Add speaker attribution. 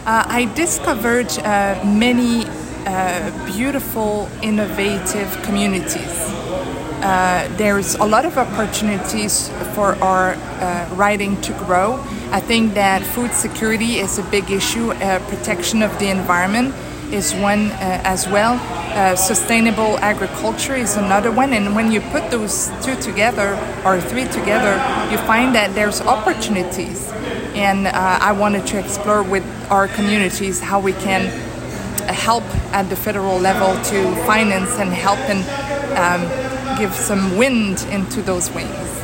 Speaker 1: I discovered many beautiful, innovative communities. There's a lot of opportunities for our riding to grow. I think that food security is a big issue. Protection of the environment is one as well. Sustainable agriculture is another one. And when you put those two together or three together, you find that there's opportunities. And I wanted to explore with our communities how we can help at the federal level to finance and help and give some wind into those wings.